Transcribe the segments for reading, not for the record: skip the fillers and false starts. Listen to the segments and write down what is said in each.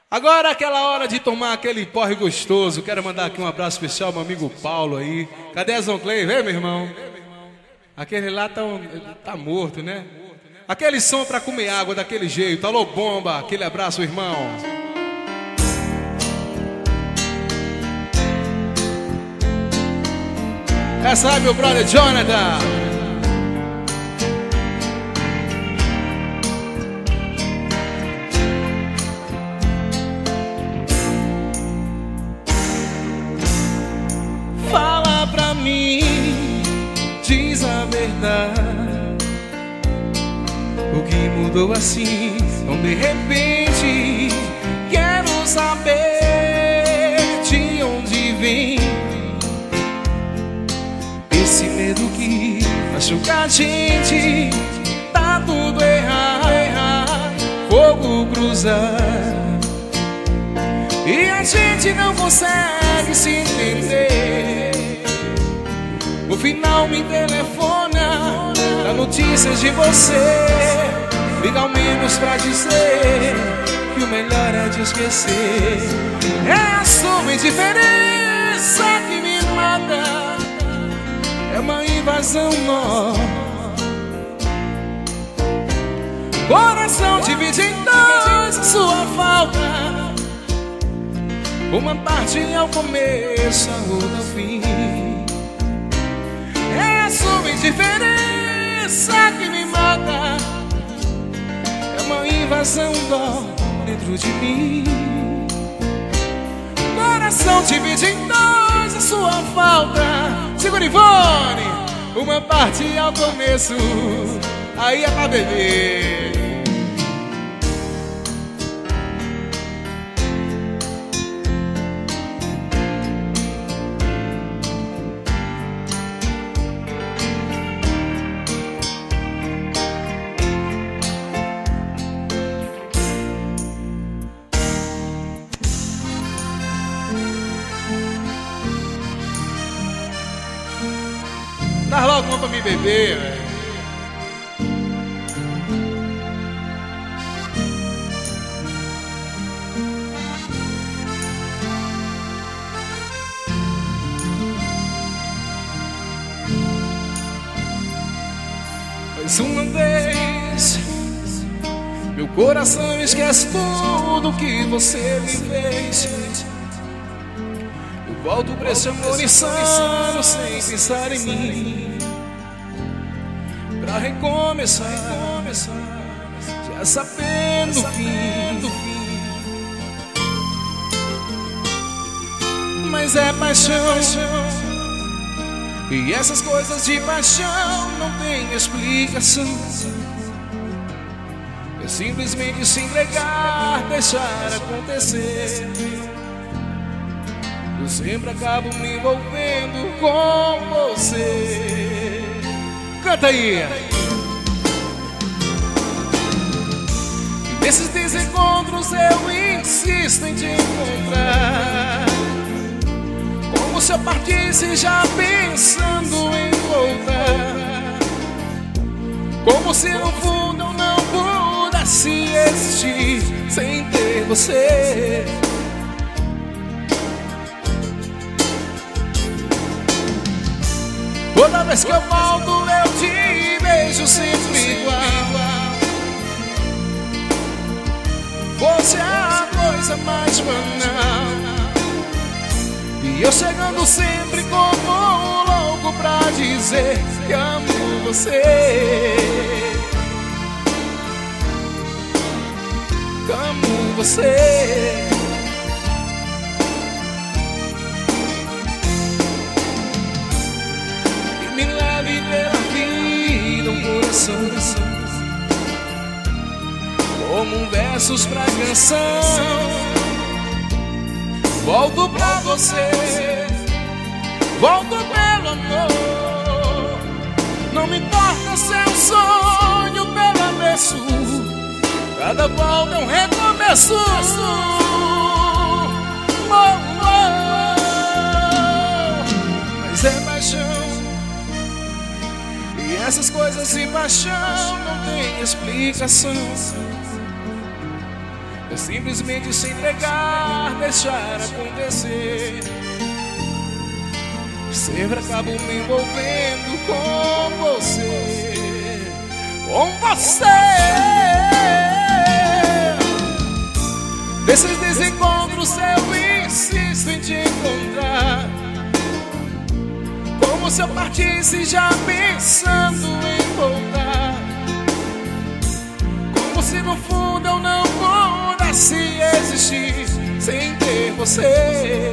Agora é aquela hora de tomar aquele porre gostoso. Quero mandar aqui um abraço especial ao meu amigo Paulo aí. Cadê a Zonclay? Vem, meu irmão. Aquele lá tá morto, né? Aquele som pra comer água daquele jeito. Alô, bomba. Aquele abraço, irmão. Essa é meu brother Jonathan. Fala pra mim, diz a verdade. O que mudou assim, tão de repente? Quero saber de onde vem esse medo que machuca a gente. Tá tudo errado, fogo cruzar e a gente não consegue se entender. No final me telefona, dá notícias de você. Liga ao menos pra dizer que o melhor é te esquecer. É a sua indiferença que me mata. É uma invasão nó. Coração divide em dois a sua falta. Uma parte ao começo, a outra ao fim. É a sua indiferença que me mata. É uma invasão dó dentro de mim. Coração divide em dois a sua falta. Segura, Ivone. Uma parte ao começo, aí é pra beber. Dá logo uma pra me beber, velho. Mais uma vez, meu coração esquece tudo que você me fez. Volto pra esse amor insano sem pensar em mim, pra recomeçar, já sabendo o fim. Mas é paixão, e essas coisas de paixão não tem explicação. É simplesmente se entregar, deixar acontecer. Eu sempre acabo me envolvendo com você. Canta aí. E nesses desencontros eu insisto em te encontrar, como se eu partisse já pensando em voltar, como se no fundo eu não pudesse existir sem ter você. Toda vez que eu volto eu te vejo sempre igual. Você é a coisa mais banal, e eu chegando sempre como um louco pra dizer que amo você. Que amo você. Como versos pra canção, volto pra você, volto pelo amor. Não me importa se é um sonho pelo avesso, cada volta é um recomeço. Mas é paixão, e essas coisas de paixão não tem explicação. simplesmente se entregar, deixar acontecer. Sempre acabo me envolvendo com você, com você. Desses desencontros eu insisto em te encontrar, como se eu partisse já pensando em voltar, como se no fundo eu não pudesse existir sem ter você.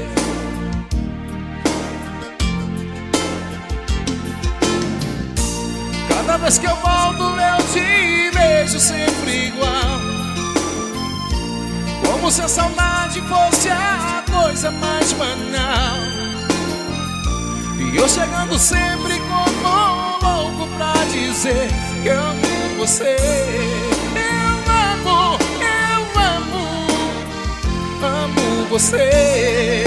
Cada vez que eu volto eu te vejo sempre igual, como se a saudade fosse a coisa mais banal. E eu chegando sempre como louco pra dizer que eu amo você. Eu amo você.